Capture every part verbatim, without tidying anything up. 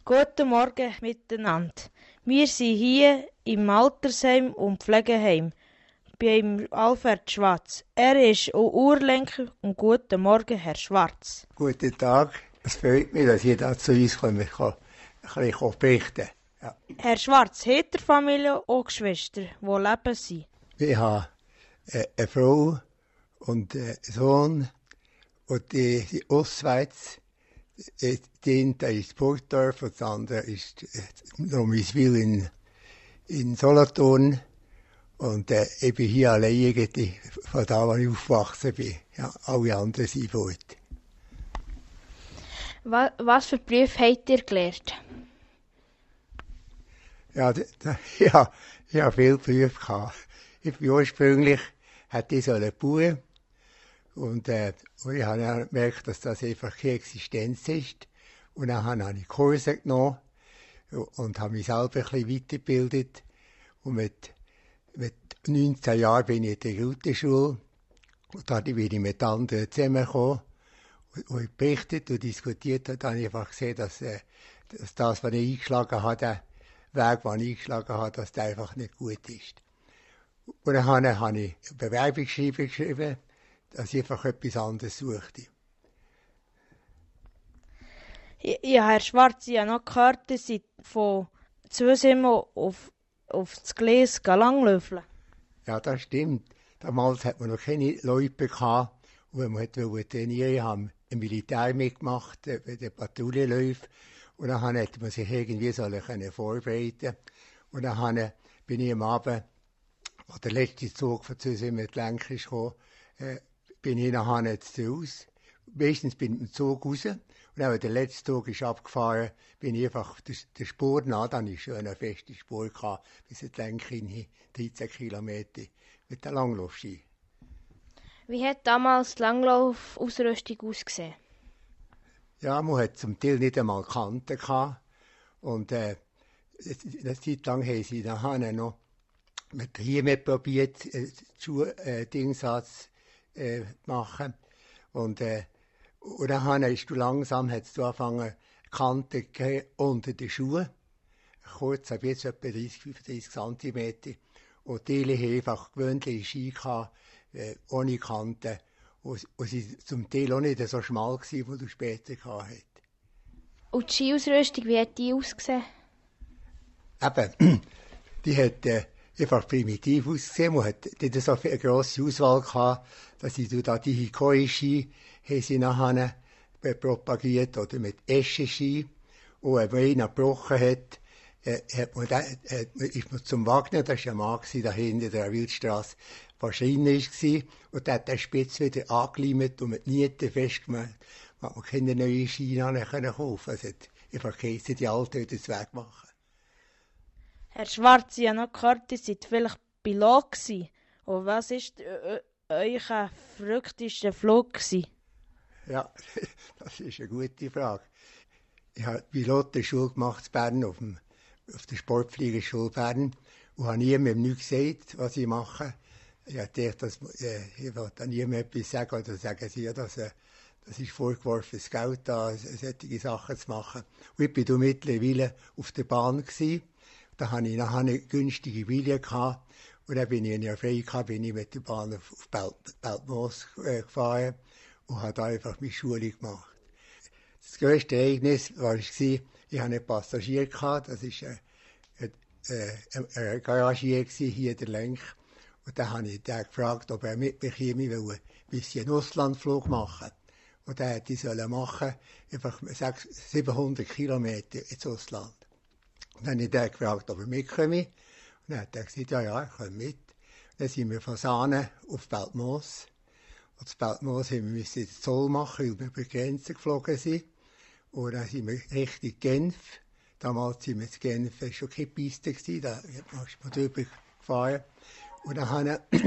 Guten Morgen miteinander. Wir sind hier im Altersheim und Pflegeheim bei Alfred Schwarz. Er ist auch Uhrlenker und guten Morgen, Herr Schwarz. Guten Tag. Es freut mich, dass ich da zu uns komme. Ich kann ein bisschen berichten. Ja. Herr Schwarz, hat ihr Familie und Geschwister, die leben sind? Ich habe eine Frau und einen Sohn. Und die, die Ostschweiz, die eine ist Burgdorf und das andere ist Romiswil in, in Solothurn. Und äh, ich bin hier allein eigentlich, von da, wo ich aufgewachsen bin. Ja, alle anderen sind fort. Was, was für Berufe habt ihr gelernt? Ja, da, da, ja, ich habe viele Berufe gehabt. Ich bin ursprünglich, hätte ich so eine Bauer. Und, äh, und ich habe dann gemerkt, dass das einfach keine Existenz ist. Und dann habe ich Kurse genommen und habe mich selber ein bisschen weitergebildet. Und mit, mit neunzehn Jahren bin ich in der Routenschule. Und da bin ich mit anderen zusammengekommen. Und, und ich berichtet und diskutiert habe, habe ich einfach gesehen, dass, äh, dass das, was ich eingeschlagen habe, der Weg, den ich eingeschlagen habe, dass der einfach nicht gut ist. Und dann habe, habe ich ein Bewerbungsschreiben geschrieben, dass ich einfach etwas anderes suchte. Ja, Herr Schwarz, ich habe noch gehört, dass Sie von Zusimmer auf, auf das Gleis langlaufen. Ja, das stimmt. Damals hat man noch keine Leute gehabt, und wenn man wollte trainieren, haben im Militär mitgemacht, bei den Patrouillenläufen. Und dann hätte man sich irgendwie sollen vorbereiten. Und dann bin ich am Abend, als der letzte Zug von Zusimmer die Lenker kam, äh, bin ich nachher jetzt raus. Meistens bin ich mit dem Zug raus. Und dann, wenn der letzte Zug ist abgefahren, bin ich einfach der, der Spur nach. Dann hatte ich schon eine feste Spur gehabt, bis in die Lenker hin, dreizehn Kilometer mit der Langlaufski. Wie hat damals die Langlaufausrüstung ausgesehen? Ja, man hat zum Teil nicht einmal Kanten gehabt. Und äh, eine Zeit lang haben sie nachher noch mit Riemen probiert, äh, Schuh-Dingsatz äh, machen. Und, äh, und dann hast du langsam hast du angefangen, Kanten unter den Schuhen. Kurz, ab jetzt etwa dreißig, fünfunddreißig Zentimeter. Und die haben einfach gewöhnliche Ski gehabt, äh, ohne Kanten. Und, und sie waren zum Teil auch nicht so schmal gewesen, wie du später gehabt hast. Und die Skiausrüstung, wie hat die ausgesehen? Eben, die hat äh, einfach primitiv ausgesehen. Man hat nicht so eine grosse Auswahl gehabt, dass sie da die Hikoi-Ski haben sie nachher propagiert, oder mit Esche-Ski. Und wenn einer gebrochen hat, äh, hat man da, äh, ist man zum Wagner, das war ein Mann da hinten in der Wildstrasse, der Schreiner war, und der hat den Spitz wieder angeleimt und mit Nieten festgemacht. Man konnte keine neuen Ski kaufen. Es hat einfach geheißen, die alten wieder wegmachen. Herr Schwarz, ich habe noch gehört, Sie waren vielleicht Pilot gewesen. Und was war euer verrücktester Flug gewesen? Ja, das ist eine gute Frage. Ich habe Pilotenschule gemacht in Bern, auf, dem, auf der Sportfliegerschule Bern, und habe niemandem nichts gesagt, was ich mache. Ich dachte, dass, äh, ich wollte niemandem etwas sagen, oder sagen sie, ja, das, äh, das ist vorgeworfenes Geld, da solche Sachen zu machen. Und ich war mittlerweile auf der Bahn gewesen. Da hatte ich nachher eine günstige Billet gehabt. Und dann bin ich in der Freie, bin ich mit der Bahn auf, auf Belt, Beltmoos äh, gefahren und habe da einfach meine Schule gemacht. Das grösste Ereignis war, ich hatte einen Passagier gehabt, das war ein, ein, ein Garagier hier in der Lenk. Und dann habe ich den gefragt, ob er mit mir käme, weil ich einen Auslandflug machen. Und den hätte ich machen, einfach siebenhundert Kilometer ins Ausland. Und dann habe ich den gefragt, ob er mitkomme. Und dann hat er gesagt, ja, ja, ich komme mit. Dann sind wir von Sahne auf Beltmoos. Und das Beltmoos haben wir den Zoll machen, weil wir über die Grenze geflogen sind. Und dann sind wir Richtung Genf. Damals sind wir in Genf, das war schon keine Piste, da ist man drüber gefahren. Und dann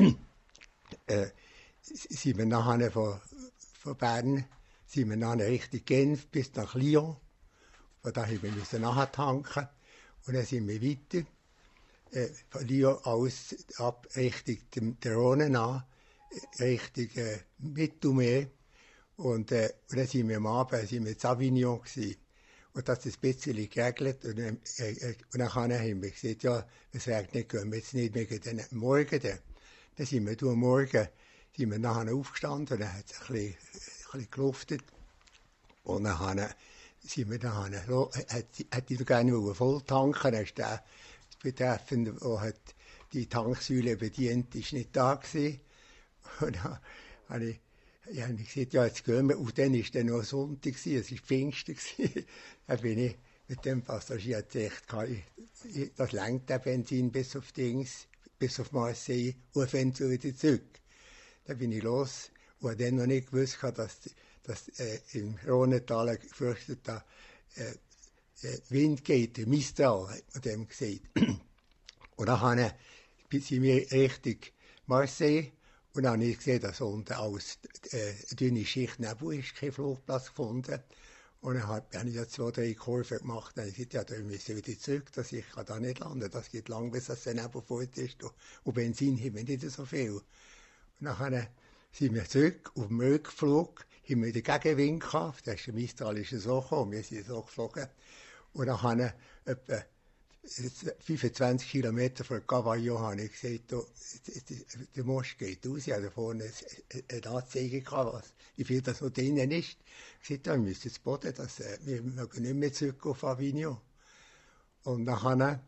äh, sind wir nachher von, von Bern sind wir nachher Richtung Genf bis nach Lyon. Von da haben wir nachher tanken. Und dann sind wir weiter, äh, von Lyon aus ab Richtung dem, der Rhone an, Richtung äh, Mittelmeer. Und, äh, und dann sind wir am Abend sind wir in Avignon gewesen. Und das ist ein bisschen geregelt. Und dann, äh, äh, und dann haben wir gesagt, ja, es regnet nicht, gehen wir jetzt nicht mehr den Morgen. Dann, dann sind wir am Morgen sind wir nachher aufgestanden und dann hat es ein bisschen, ein bisschen geluftet. Und dann sind wir nachher, hätte ich gerne voll tanken, dann ist der Betreffende, der hat die Tanksäule bedient, ist nicht da gewesen. Und dann habe ich, ich habe gesagt, ja, jetzt gehen wir. Und dann war dann noch Sonntag, es war Pfingsten. Dann bin ich mit dem Passagier gesagt, das lenkt der Benzin bis auf Dings, bis auf Marseille und fährt wieder zurück. Dann bin ich los und habe dann noch nicht gewusst, dass, dass äh, im Rhonetal gefürchteter äh, äh, Wind geht, der Mistral, hat man dem gesagt. Und dann habe ich, sind wir Richtung Marseille und dann habe ich gesehen, dass unten alles äh, dünne Schicht Nebel ist, kein Flugplatz gefunden. Und dann habe ich ja zwei, drei Kurven gemacht. Dann habe ich gesagt, ja, da müssen wir wieder zurück, dass ich da nicht landen kann. Das geht lang, bis das Nebel fort ist. Und Benzin haben wir nicht so viel. Und dann sind wir zurück auf dem Rückflug, haben wir den Gegenwind gehabt. Der ist im Mistral ist so gekommen, wir sind so geflogen. Und dann habe ich etwa fünfundzwanzig Kilometer von Cavallo habe ich gesagt, da, der Most geht raus. Ich hatte vorne eine Anzeige gehabt, was, wie viel das noch drinnen ist. Ich sagte, wir müssen jetzt Boden, dass, äh, wir mögen nicht mehr zurück auf Avignon. Und dann habe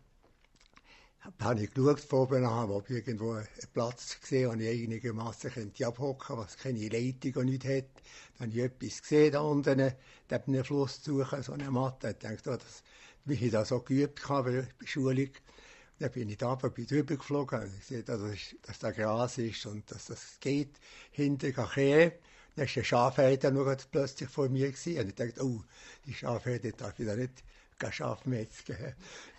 ich geschaut, von oben an, ob ich irgendwo einen Platz gesehen habe, wo ich einigermaßen abhocken könnte, was keine Leitung und nichts hat. Dann habe ich etwas gesehen, da unten, neben einem Fluss zu suchen, so eine Matte. Ich dachte, oh, das, wie ich das so geübt habe bei der Schulung. Dann bin ich da aber bin drüber geflogen und ich sehe, dass, dass da Gras ist und dass das geht. Hinter kehren. Dann war eine Schafherde noch plötzlich vor mir gewesen. Und ich dachte, oh, die Schafherde darf ich da nicht Schafmetzgen.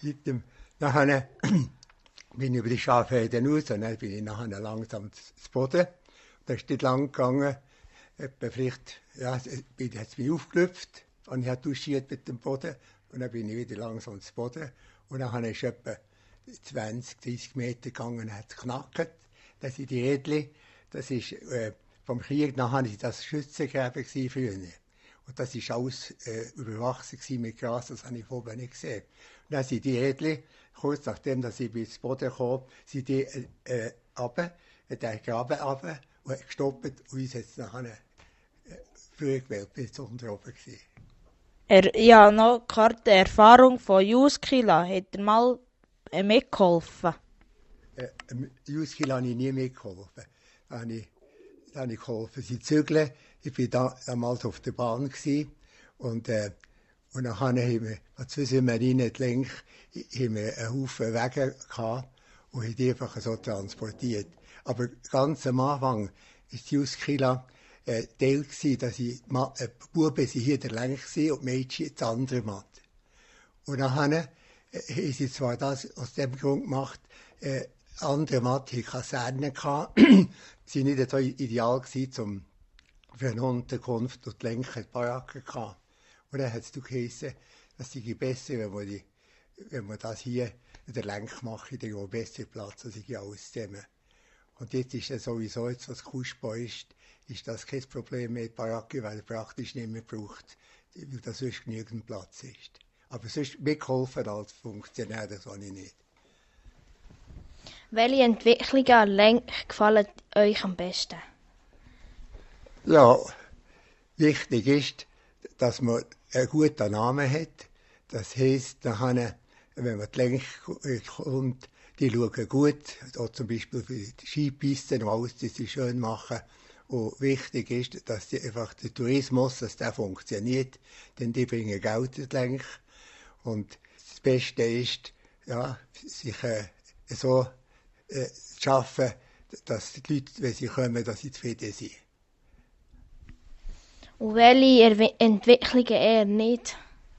Dann bin ich über die Schafherde raus und dann bin ich nachher langsam zu Boden. Da ist nicht lang gegangen. Etwa vielleicht, ja, hat es mich aufgelüpft und ich habe duschiert mit dem Boden. Und dann bin ich wieder langsam zu Boden. Und dann ist es etwa zwanzig, dreißig Meter gegangen und hat es geknackt. Das sind die Rädchen. Das ist äh, vom Krieg nachher das Schützengräben früher. Und das war alles äh, überwachsen mit Gras, das habe ich vorher nicht gesehen. Und dann sind die Rädchen, kurz nachdem dass ich bis zu Boden kam, sind die äh, äh, runter, den Graben runter und gestoppt und uns jetzt nachher äh, früher gewählt, bis zu unten oben gewesen. Er, ja, noch die Erfahrung von Juskila. Hat er mal äh, mitgeholfen? Äh, Juskila habe ich nie mitgeholfen. Da habe ich, da habe ich geholfen, sie zügeln. Ich war da, damals auf der Bahn gewesen, und, äh, und dann haben wir, als wir Marine entlang, haben wir einen Haufen Wege gehabt und haben die einfach so transportiert. Aber ganz am Anfang war die Juskila Äh, Teil gsi, dass ich, Ma, äh, Buben sind hier der Lenk gsi und Mädchen das andere Mat. Und dann haben äh, sie zwar das aus dem Grund gemacht, äh, andere Mat hier Kasernen gehabt, sie nicht so ideal gsi zum für eine Unterkunft und die Lenker Baracken gehabt. Und dann hat es geheißen, das sei besser, wenn man, die, wenn man das hier in der Lenk macht, dann gibt besser Platz, als ich alles zusammen. Und jetzt ist es sowieso, jetzt, was Kuschbau ist, ist das kein Problem mehr, die Baracke, weil er praktisch nicht mehr braucht, weil da sonst genügend Platz ist. Aber sonst mitgeholfen als Funktionär, das habe ich nicht. Welche Entwicklungen an Lenk gefallen euch am besten? Ja, wichtig ist, dass man einen guten Namen hat. Das heisst, dann, wenn man die Lenk kommt, die schauen gut, auch zum Beispiel für die Skipisten und alles, die sie schön machen. Und wichtig ist, dass die einfach der Tourismus, dass der funktioniert, denn die bringen Geld in die Lenk. Und das Beste ist, ja, sich äh, so äh, zu schaffen, dass die Leute, wenn sie kommen, dass sie zufrieden sind. Und welche Erwe- Entwicklungen eher nicht?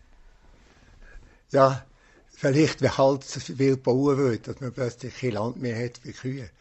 Ja, vielleicht, wenn halt so viel bauen wird, dass man plötzlich kein Land mehr hat für Kühe.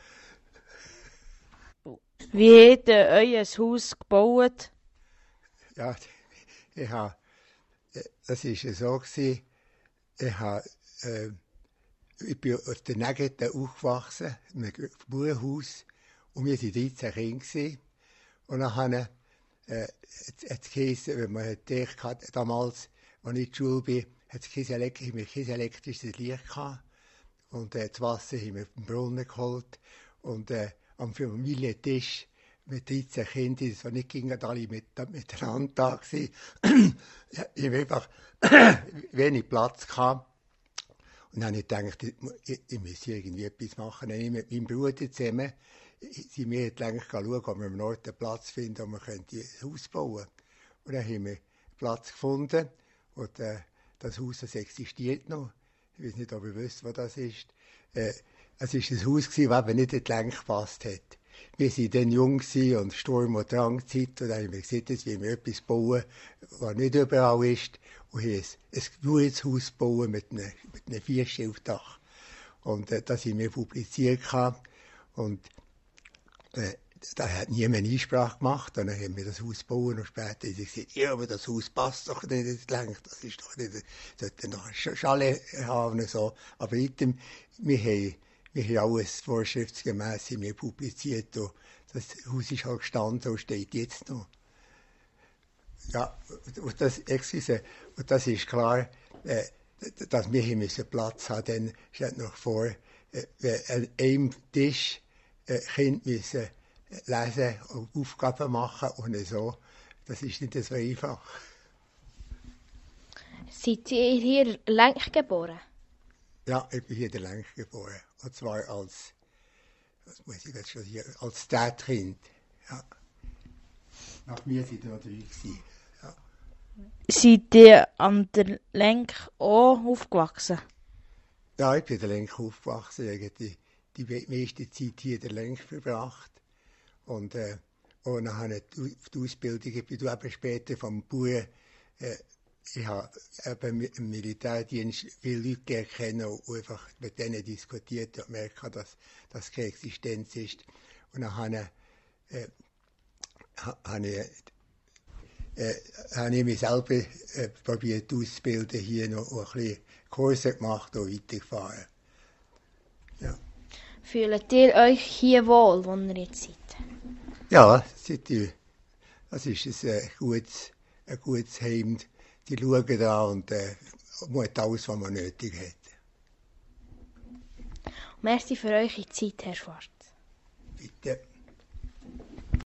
Wie habt ihr euer Haus gebaut? Ja, ich habe, das war so, gewesen, ich, habe, äh, ich bin auf der Nägete aufgewachsen, in einem Bauernhaus, und wir waren dreizehn Kinder gewesen. Und dann habe ich, äh, jetzt geheißen, wenn man gedacht hat, damals, als ich in die Schule bin, hat es kein, Elek kein elektrisches Licht gehabt. Und äh, das Wasser haben wir vom Brunnen geholt. Und äh, am Familientisch mit dreizehn Kindern, das war nicht gegen alle mit, miteinander da gewesen. Ja, ich habe einfach wenig Platz gehabt. Und dann habe ich gedacht, ich, ich muss irgendwie etwas machen. Dann habe ich mit meinem Bruder zusammen, sind wir jetzt eigentlich schauen, ob wir am Ort einen Platz finden, wo wir ein Haus bauen können. Und dann haben wir einen Platz gefunden. Und äh, das Haus, das existiert noch. Ich weiß nicht, ob ihr wisst, was das ist. Äh, es war ein Haus, das eben nicht in die Länge gepasst hat. Wir waren dann jung und Sturm- und Drangzeit. Und dann haben wir gesagt, dass wir etwas bauen, was nicht überall ist. Und haben ein, ein gutes Haus bauen mit einem, mit einem Vierschilfdach. Und äh, das haben wir publiziert. Und äh, da hat niemand Einsprache gemacht. Und dann haben wir das Haus bauen. Und später haben sie gesagt, ja, aber das Haus passt doch nicht in die Länge. Das ist doch nicht, sollte noch ein Chalet haben. Und so. Aber item, wir haben Wir haben alles vorschriftsgemäß in mir publiziert. Und das Haus ist halt gestanden und steht jetzt noch. Ja, und das, excuse, und das ist klar, äh, dass wir hier müssen Platz haben. Dann steht noch vor, äh, an einem Tisch äh, Kinder müssen lesen und Aufgaben machen und so. Das ist nicht so einfach. Seid ihr hier Lenk geboren? Ja, ich bin hier in der Lenk geboren. Und zwar als, was muss ich jetzt schon hier, als Tätkind. Ja. Nach mir sind noch drei gewesen. Ja. Seid ihr an der Lenk auch aufgewachsen? Ja, ich bin in der Lenk aufgewachsen. Ich habe die, die meiste Zeit hier in der Lenk verbracht. Und, äh, und dann habe ich die, die Ausbildung, ich bin eben später vom Bauern, äh, ich habe eben im Militärdienst viele Leute kennen und einfach mit denen diskutiert und gemerkt, dass das keine Existenz ist. Und dann habe ich, äh, habe ich, äh, habe ich mich selber äh, probiert auszubilden, hier noch ein bisschen Kurse gemacht und weitergefahren. Ja. Fühlt ihr euch hier wohl, wo ihr jetzt seid? Ja, das ist ein, ein, gutes, ein gutes Heim. Die schauen da und äh, machen alles, was man nötig hat. Merci für eure Zeit, Herr Schwarz. Bitte.